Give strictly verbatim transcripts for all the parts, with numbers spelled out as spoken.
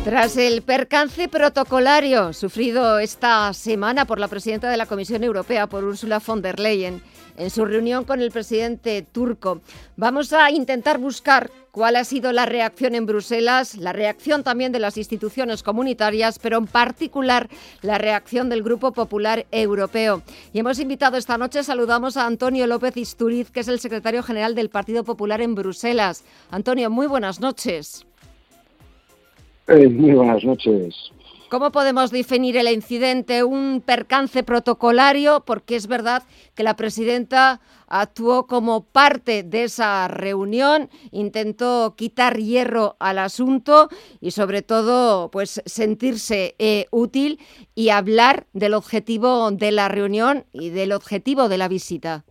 Tras el percance protocolario sufrido esta semana por la presidenta de la Comisión Europea, por Ursula von der Leyen, en su reunión con el presidente turco, vamos a intentar buscar cuál ha sido la reacción en Bruselas, la reacción también de las instituciones comunitarias, pero en particular la reacción del Grupo Popular Europeo. Y hemos invitado esta noche, saludamos a Antonio López Istúriz, que es el secretario general del Partido Popular en Bruselas. Antonio, muy buenas noches. Eh, muy buenas noches. ¿Cómo podemos definir el incidente? ¿Un percance protocolario? Porque es verdad que la presidenta actuó como parte de esa reunión, intentó quitar hierro al asunto y sobre todo pues sentirse eh, útil y hablar del objetivo de la reunión y del objetivo de la visita.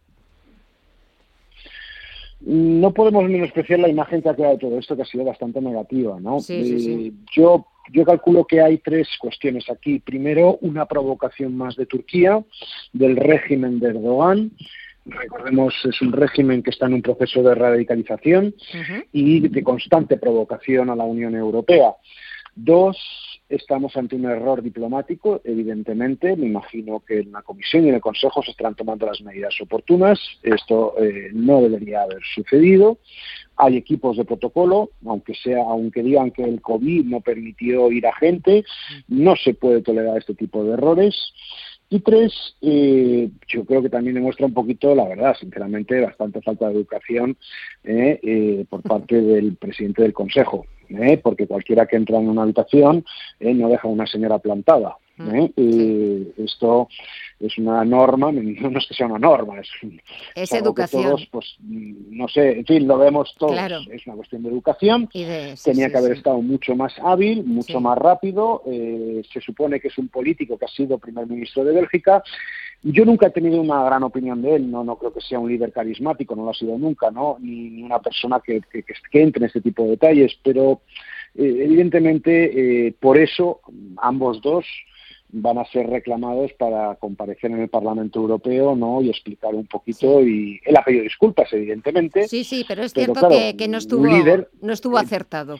No podemos menospreciar la imagen que ha quedado de todo esto, que ha sido bastante negativa, ¿no? Sí, sí, sí. Eh, yo, yo calculo que hay tres cuestiones aquí. Primero, una provocación más de Turquía, del régimen de Erdogan. Recordemos, es un régimen que está en un proceso de radicalización uh-huh. y de constante provocación a la Unión Europea. Dos, estamos ante un error diplomático, evidentemente. Me imagino que en la Comisión y en el Consejo se estarán tomando las medidas oportunas. Esto eh, no debería haber sucedido. Hay equipos de protocolo, aunque sea, aunque digan que el COVID no permitió ir a gente, no se puede tolerar este tipo de errores. Y tres, eh, yo creo que también demuestra un poquito, la verdad, sinceramente, bastante falta de educación eh, eh, por parte del presidente del Consejo, eh, porque cualquiera que entra en una habitación eh, no deja a una señora plantada. ¿eh? Eh, esto es una norma, no es que sea una norma, es, es es educación. Todos, pues, no sé, en fin, lo vemos todos, claro. Es una cuestión de educación. De, sí, Tenía sí, que haber sí. estado mucho más hábil, mucho sí. más rápido. Eh, se supone que es un político que ha sido primer ministro de Bélgica. Yo nunca he tenido una gran opinión de él, no no creo que sea un líder carismático, no lo ha sido nunca, no ni, ni una persona que, que, que entre en este tipo de detalles, pero eh, evidentemente eh, por eso ambos dos van a ser reclamados para comparecer en el Parlamento Europeo, ¿no? Y explicar un poquito, sí. Y él ha pedido disculpas, evidentemente. Sí, sí, pero es pero cierto claro, que, que no estuvo, líder, no estuvo eh, acertado.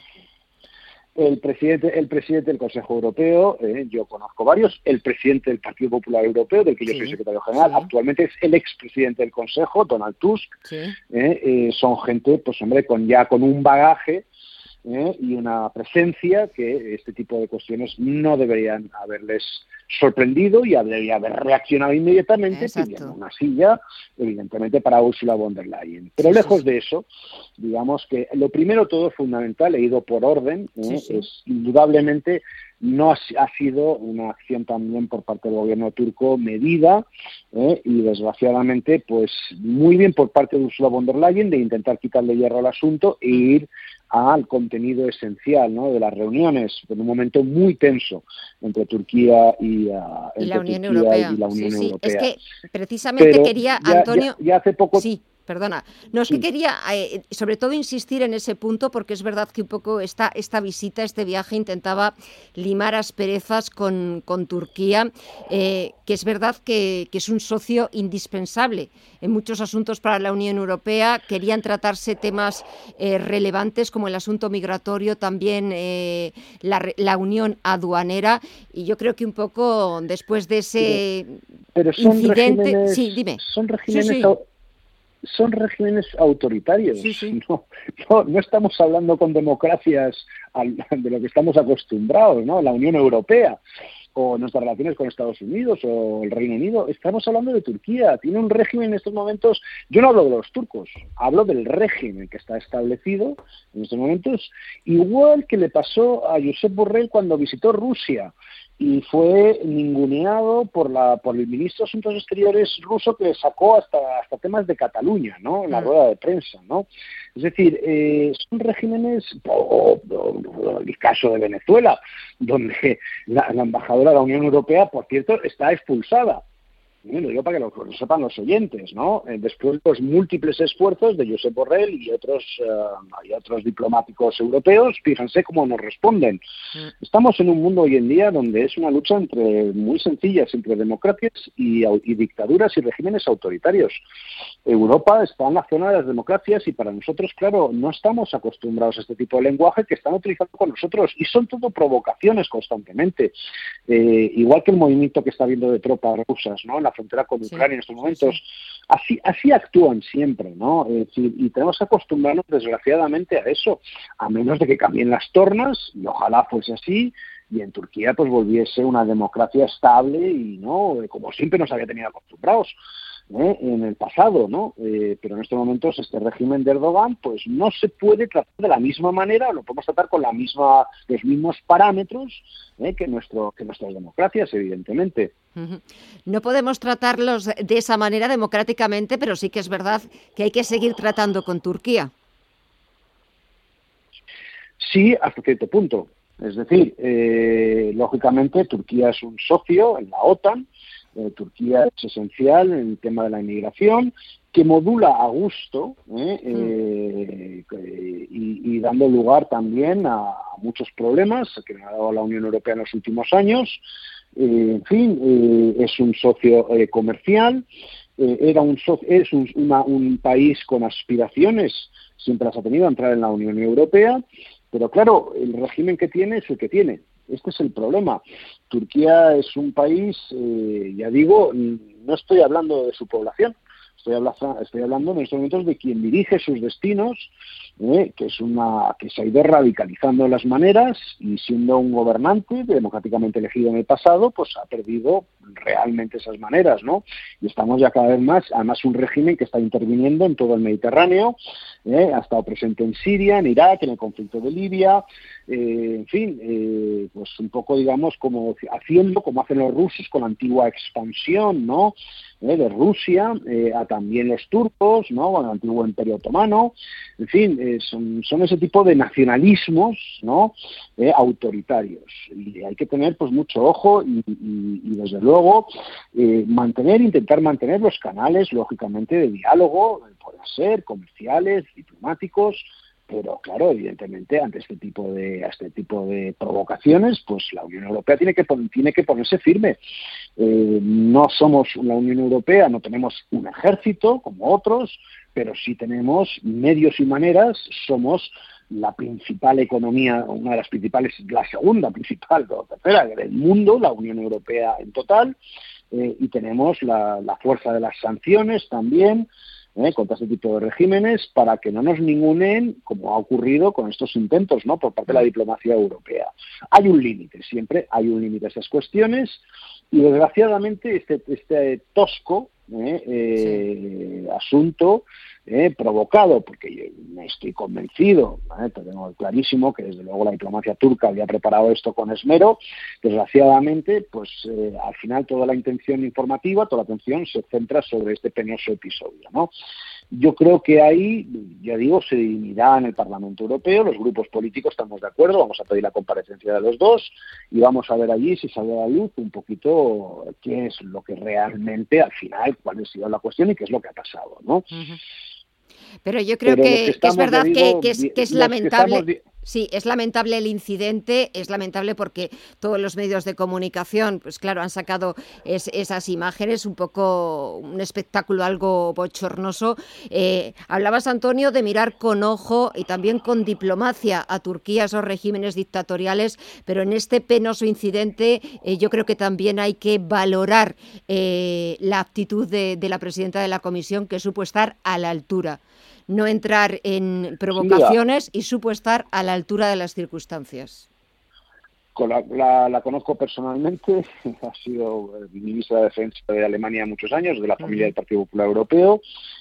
El presidente, el presidente del Consejo Europeo, eh, yo conozco varios, el presidente del Partido Popular Europeo, del que yo sí, soy secretario general, sí. Actualmente es el expresidente del Consejo, Donald Tusk, sí. eh, eh, son gente, pues hombre, con ya con un bagaje eh, y una presencia que este tipo de cuestiones no deberían haberles sorprendido y debería haber reaccionado inmediatamente pidiendo una silla, evidentemente, para Ursula von der Leyen. Pero sí, lejos sí. de eso, digamos que lo primero todo fundamental, he ido por orden, ¿eh? sí, sí. es indudablemente no ha, ha sido una acción también por parte del gobierno turco medida ¿eh? y desgraciadamente pues muy bien por parte de Ursula von der Leyen de intentar quitarle hierro al asunto e ir al contenido esencial, ¿no? De las reuniones, en un momento muy tenso entre Turquía y, uh, entre y la Unión Turquía Europea. Y la Unión sí, sí. Europea. Es que precisamente Pero quería, ya, Antonio... Ya, ya hace poco... Sí. Perdona, no, es sí. que quería eh, sobre todo insistir en ese punto porque es verdad que un poco esta, esta visita, este viaje intentaba limar asperezas con, con Turquía, eh, que es verdad que, que es un socio indispensable en muchos asuntos para la Unión Europea. Querían tratarse temas eh, relevantes como el asunto migratorio, también eh, la, la unión aduanera y yo creo que un poco después de ese pero, pero son incidente... Sí, dime. Son regímenes... Sí, sí. Son regímenes autoritarios. Sí, sí. No, no, no estamos hablando con democracias al, de lo que estamos acostumbrados, ¿no? La Unión Europea o nuestras relaciones con Estados Unidos o el Reino Unido. Estamos hablando de Turquía. Tiene un régimen en estos momentos. Yo no hablo de los turcos, hablo del régimen que está establecido en estos momentos, igual que le pasó a Josep Borrell cuando visitó Rusia y fue ninguneado por la por el ministro de Asuntos Exteriores ruso, que sacó hasta hasta temas de Cataluña, ¿no? En la rueda de prensa, ¿no? Es decir, eh, son regímenes, oh, oh, el caso de Venezuela, donde la, la embajadora de la Unión Europea, por cierto, está expulsada y lo digo para que lo, lo sepan los oyentes, ¿no? Eh, después de los múltiples esfuerzos de Josep Borrell y otros, uh, y otros diplomáticos europeos, fíjense cómo nos responden. Mm. Estamos en un mundo hoy en día donde es una lucha entre muy sencillas entre democracias y, y dictaduras y regímenes autoritarios. Europa está en la zona de las democracias y para nosotros, claro, no estamos acostumbrados a este tipo de lenguaje que están utilizando con nosotros y son todo provocaciones constantemente. Eh, igual que el movimiento que está habiendo de tropas rusas, ¿no?, en la frontera con Ucrania sí, en estos momentos, sí, sí. Así, así actúan siempre, ¿no? Es decir, y tenemos que acostumbrarnos desgraciadamente a eso, a menos de que cambien las tornas, y ojalá fuese así, y en Turquía pues volviese una democracia estable y no como siempre nos había tenido acostumbrados. ¿Eh? En el pasado, ¿no? Eh, pero en estos momentos este régimen de Erdogan pues no se puede tratar de la misma manera, lo podemos tratar con la misma, los mismos parámetros ¿eh? que nuestro que nuestras democracias, evidentemente. Uh-huh. No podemos tratarlos de esa manera democráticamente, pero sí que es verdad que hay que seguir tratando con Turquía. Sí, hasta cierto punto. Es decir, eh, lógicamente Turquía es un socio en la OTAN. Eh, Turquía es esencial en el tema de la inmigración, que modula a gusto ¿eh? Eh, eh, y, y dando lugar también a, a muchos problemas que ha dado la Unión Europea en los últimos años. Eh, en fin, eh, es un socio eh, comercial, eh, era un so- es un, una, un país con aspiraciones, siempre las ha tenido a entrar en la Unión Europea, pero claro, el régimen que tiene es el que tiene. Este es el problema. Turquía es un país, eh, ya digo, no estoy hablando de su población, estoy hablando, estoy hablando en estos momentos de quien dirige sus destinos, eh, que es una que se ha ido radicalizando en las maneras y siendo un gobernante democráticamente elegido en el pasado, pues ha perdido realmente esas maneras, ¿no? Y estamos ya cada vez más, además un régimen que está interviniendo en todo el Mediterráneo, eh, ha estado presente en Siria, en Irak, en el conflicto de Libia, eh, en fin, eh, pues un poco digamos como haciendo como hacen los rusos con la antigua expansión, ¿no? Eh, de Rusia, eh, a también los turcos, ¿no? Con el antiguo Imperio Otomano, en fin, eh, son, son ese tipo de nacionalismos, ¿no? Eh, autoritarios. Y hay que tener pues mucho ojo y, y, y desde luego eh, mantener, intentar mantener los canales, lógicamente, de diálogo, pueden ser comerciales, diplomáticos, pero claro, evidentemente, ante este tipo de este tipo de provocaciones, pues la Unión Europea tiene que tiene que ponerse firme. Eh, no somos la Unión Europea, no tenemos un ejército como otros, pero sí tenemos medios y maneras. Somos la principal economía, una de las principales, la segunda principal, o tercera del mundo, la Unión Europea en total, eh, y tenemos la, la fuerza de las sanciones también. ¿Eh? Contra este tipo de regímenes para que no nos ningunen, como ha ocurrido con estos intentos, ¿no? Por parte de la diplomacia europea. Hay un límite, siempre hay un límite a esas cuestiones y desgraciadamente este, este tosco ¿eh? Eh, sí. asunto eh, provocado, porque yo me estoy convencido, ¿eh? tengo clarísimo que desde luego la diplomacia turca había preparado esto con esmero, desgraciadamente pues eh, al final toda la intención informativa, toda la atención se centra sobre este penoso episodio, ¿no? Yo creo que ahí, ya digo, se dirimirá en el Parlamento Europeo, los grupos políticos estamos de acuerdo, vamos a pedir la comparecencia de los dos y vamos a ver allí si sale a la luz un poquito qué es lo que realmente, al final, cuál ha sido la cuestión y qué es lo que ha pasado, ¿no? Uh-huh. Pero yo creo Pero que, que, que es verdad digo, que, que, es, que es lamentable. Que sí, es lamentable el incidente, es lamentable porque todos los medios de comunicación, pues claro, han sacado es, esas imágenes, un poco un espectáculo algo bochornoso. Eh, hablabas, Antonio, de mirar con ojo y también con diplomacia a Turquía, esos regímenes dictatoriales, pero en este penoso incidente eh, yo creo que también hay que valorar eh, la actitud de, de la presidenta de la Comisión, que supo estar a la altura. No entrar en provocaciones y supo estar a la altura de las circunstancias. La, la, la conozco personalmente, ha sido ministra de Defensa de Alemania muchos años, de la familia del Partido Popular Europeo.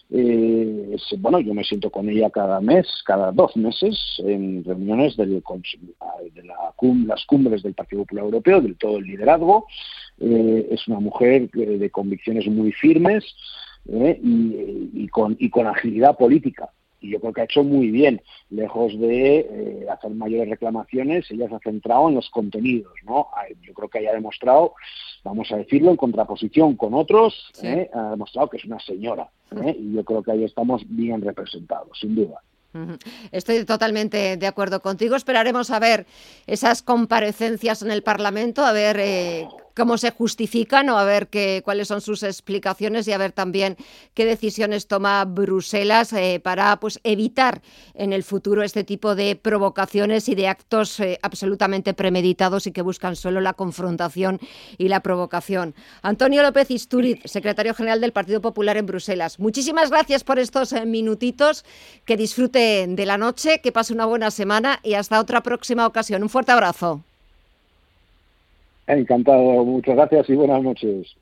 Eh, es, bueno, yo me siento con ella cada mes, cada dos meses, en reuniones del, de la, las cumbres del Partido Popular Europeo, del todo el liderazgo. Eh, es una mujer de, de convicciones muy firmes. ¿Eh? Y, y, con, y con agilidad política. y yo creo que ha hecho muy bien, lejos de eh, hacer mayores reclamaciones, ella se ha centrado en los contenidos, ¿no? Yo creo que haya demostrado, vamos a decirlo, en contraposición con otros, sí. eh, ha demostrado que es una señora, ¿eh? Y yo creo que ahí estamos bien representados, sin duda. Estoy totalmente de acuerdo contigo. Esperaremos a ver esas comparecencias en el Parlamento, a ver eh, cómo se justifican o a ver qué, cuáles son sus explicaciones y a ver también qué decisiones toma Bruselas eh, para pues, evitar en el futuro este tipo de provocaciones y de actos eh, absolutamente premeditados y que buscan solo la confrontación y la provocación. Antonio López Istúriz, secretario general del Partido Popular en Bruselas. Muchísimas gracias por estos eh, minutitos. Que disfrute de la noche, que pase una buena semana y hasta otra próxima ocasión. Un fuerte abrazo. Encantado, muchas gracias y buenas noches.